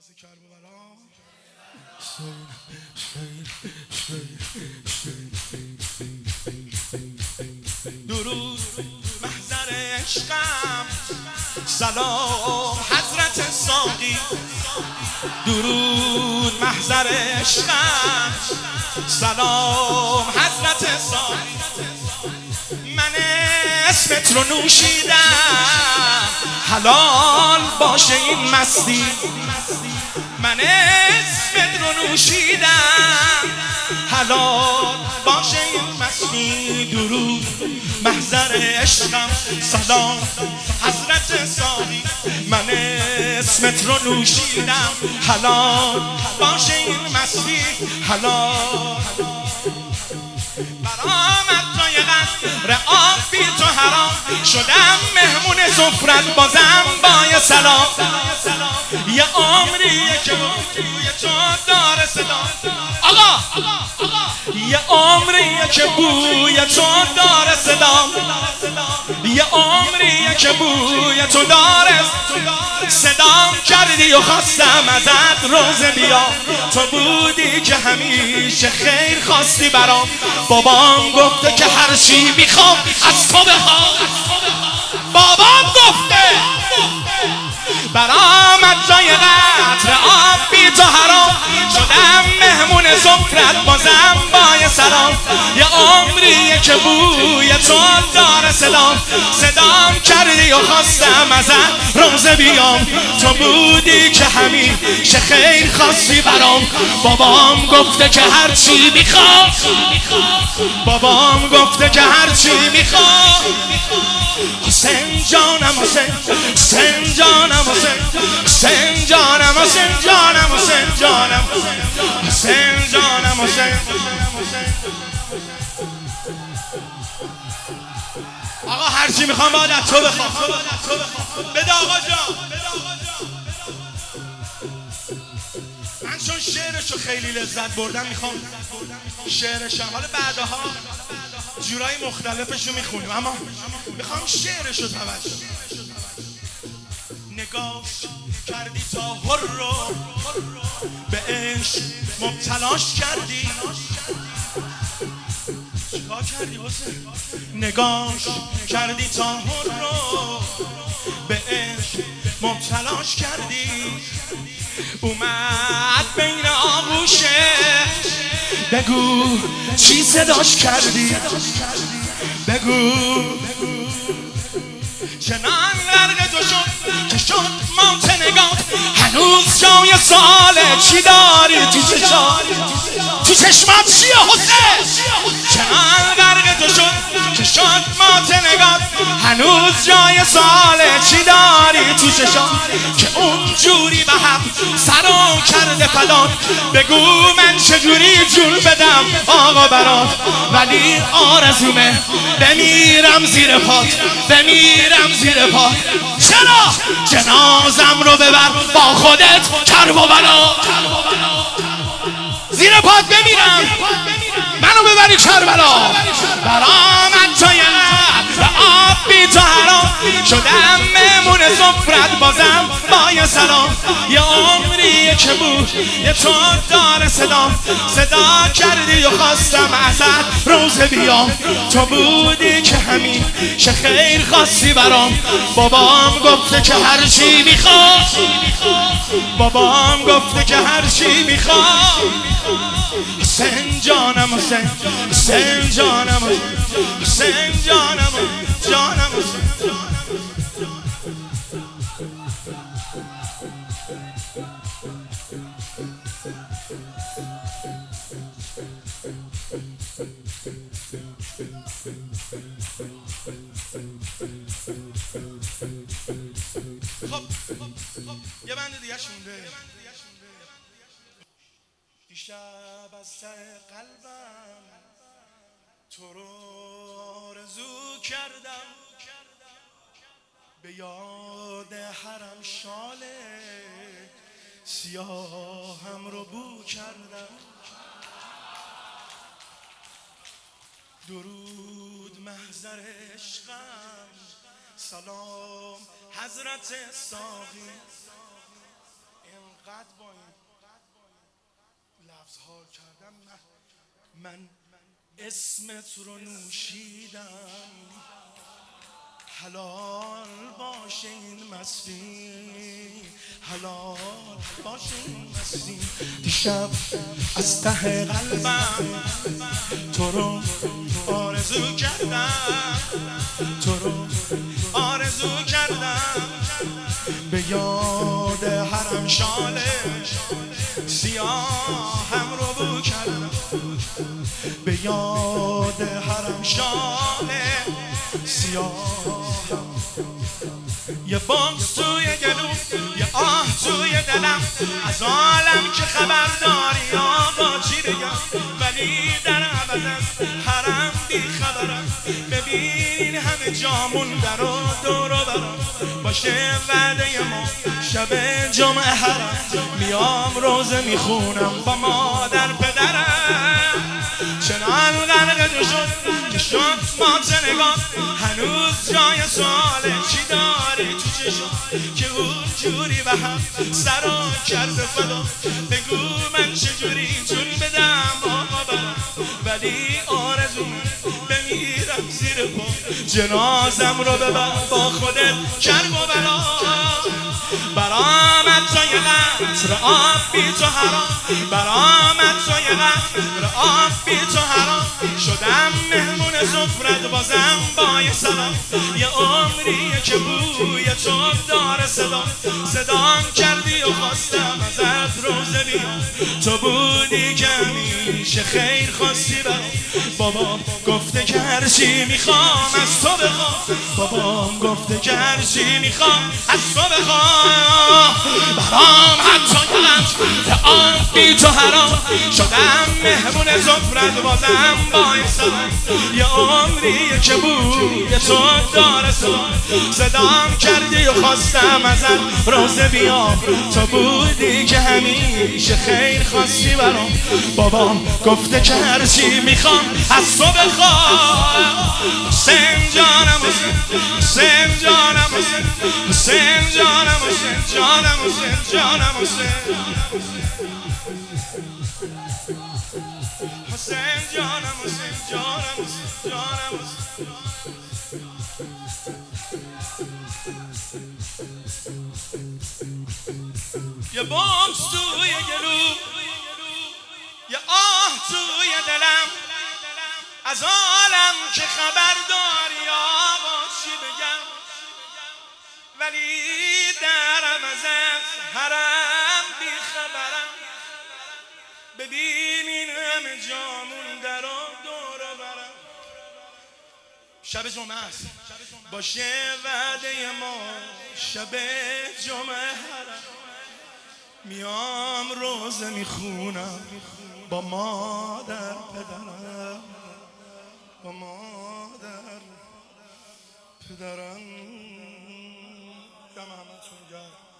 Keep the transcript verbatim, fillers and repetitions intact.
واسه کربلا درود محضر عشقم، سلام حضرت ساقی. درود محضر عشقم، سلام حضرت ساقی. من اسمت رو نوشیدم، حلال باشه این مستی. من اسمت رو نوشیدم، حلال باشه این مستی. درود محضر عشقم، سلام حضرت ساقی. من اسمت رو نوشیدم، حلال باشه این مستی. حلال برآمد دایقا رعاب بی تو حرام، شدم مهمون سفرت بازم با یه سلام. یه عمریه که بوی تو داره صدا، آقا یه عمریه که بوی تو داره صدا. یه عمریه که بوی تو داره صدام کردی و خواستم ازت روزه بیا. تو بودی که همیشه خیر خواستی برام. بابام گفته که هر چی میخوام از تو بخوام. بابام گفته برآمد جای قطره آب بی تو حرام، شدم مهمون سفرت بازم با یه سلام. یه عمریه که بوی تو داره صدام، صدام کردی و خواستم ازت روزه بیام. تو بودی که همیشه خیر خواستی برام. بابام گفته که هر چی میخوام، بابام گفته که هر چی میخوام. حسین جانم حسین، حسین جانم حسین، حسین جانم حسین جانم حسین جانم حسین جانم حسین. آقا هر چی میخوام باید از تو بخوام. بده آقا جان. من چون شعرشو خیلی لذت بردم میخوام شعرشم، حالا بعدها جورای مختلفشو میخونیم، اما میخوام شعرشو توجه. نگاه کردی تا هر رو به عشق مبتلاش کردی. چیکار کردی حسین؟ نگاه کردی تا هر رو به عشق مبتلاش کردی. اومد بین آغوشه، بگو چی صداش کردی. بگو چنان غرق تو شد که شد موت نگاه. هنوز جای ساله چی داری تو چشات؟ تو چشمات چیه حسین؟ چنان غرق تو شد که شد موت نگاه. هنوز جای ساله چی داری تو چشات؟ که اون جوری به حق سرم کرده فدات. بگو من چجوری جون بدم آقا برات. ولی آرزومه بمیرم زیر پات، بمیرم زیر پات. چرا؟ جنازم رو ببر با خودت کربلا. زیر پات بمیرم، منو ببری کربلا. برآمد جای قطره آب بی تو حرام، شدم مهمون سفرت بازم با یه سلام. یه عمریه که بود یه تو داره صدام، صدا کردی و خواستم ازت روزه بیام. تو بودی که همیشه خیر خواستی برام. بابام گفته که هر چی میخوام، بابام گفته که هر چی میخوام. حسین جانم حسین، حسین جانم حسین جانم جانم حسین. خب یه بند دیگه شونده. دیشب از ته قلبم تو رو آرزو کردم، به یاد حرم شال سیاهم رو بو کردم. درود محضر عشقم، سلام حضرت ساقی. اینقدر اظهار کردم من من اسمت رو نوشیدم حلال باشه این مستی حلال باشه این مستی دیشب از ته قلبم تو رو آرزو کردم تو رو آرزو کردم به یاد حرم شاله سیاهم رو بو کردم به یاد حرم شاله سیاهم یه بغض توی گلو یه آه توی دلم از عالم که خبر داری آقا چی بگم ولی در عوض از حرم بی خبرم ببین همه جامون در و دور و برم باشه وعده ما شب جمعه حرم میام روزه میخونم با مادر پدرم چنان غرق شد که شد مات نگاه هنوز جای سواله چی داری تو چشم که اون جوری به هم سرا کرده فدا بگو من چجوری جون بدم آقا برم ولی آرزومه بمیرم زیر پا جنازم رو ببر با خودت کرب و بلا برآمد تا یه قطره آب بی تو حرام برآمد تا یه قطره آب بی تو حرام شدم مهمون سفرت بازم با یه سلام یه عمریه که بوی تو داره صدا صدام کردی و خواستم ازت روزه بیام تو بودی که همیشه خیر خواستی برام بابام گفته که هرچی میخوام از تو بخوام بابام گفته که هرچی میخوام از تو بخوام برام حتی یه آب بی تو حرام شدم مهمون زفرت بازم باعث سلام یه عمریه که بوی تو داره صدام کردی و خواستم ازت روزه بیام تو بودی که همیشه خیر خواستی برام بابام گفته که هرچی میخوام از تو بخوام حسین جانم حسین جانم حسین جانم حسین جانم حسین جانم حسین حسین جانم حسین جانم حسین جانم یه بغض توی گلو یه آه توی دلم از عالم که خبر داری آقا چی بگم ولی درم از حرم بی خبرم ببین این همه جامون در و دور و برم شب جمعه است باشه وعده ما شب جمعه حرم میام روزه میخونم با مادر پدرم با مادر پدرم دم همتون گرم